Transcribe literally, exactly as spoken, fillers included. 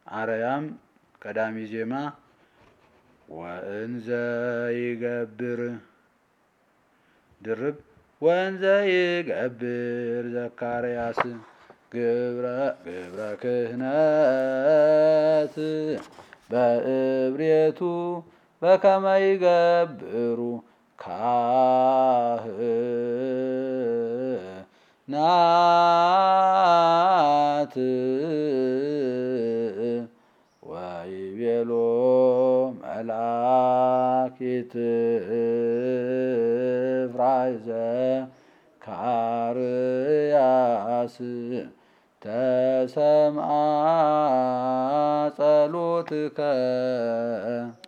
አርያም ቀዳሚ ዜማ ወእንዘ ይገብር ድርብ ወእንዘ ይገብር ዘካርያስ ግብረ ግብረ ክህነት በእብሬቱ በከመ ይገብሩ ካህናት ወይቤሎ መልአክ ይትፍራህ ዘካርያስ ተሰምዓ ጸሎትከ